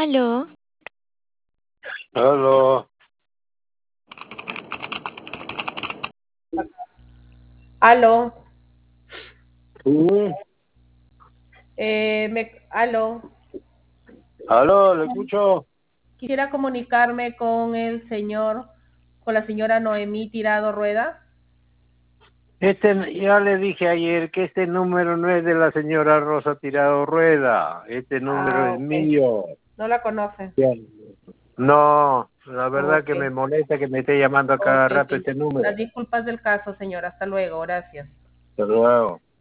Aló, Aló, Aló, sí, aló, aló, ¿le escucho? quisiera comunicarme con con la señora Noemí Tirado Rueda. Ya le dije ayer que este número no es de la señora Rosa Tirado Rueda, este número Ah, es ok. mío. No la conoce. Ya. No, la verdad Ok, que me molesta que me esté llamando a ok, cada rato ok. este número. Las disculpas del caso, señora. Hasta luego. Gracias. Hasta luego.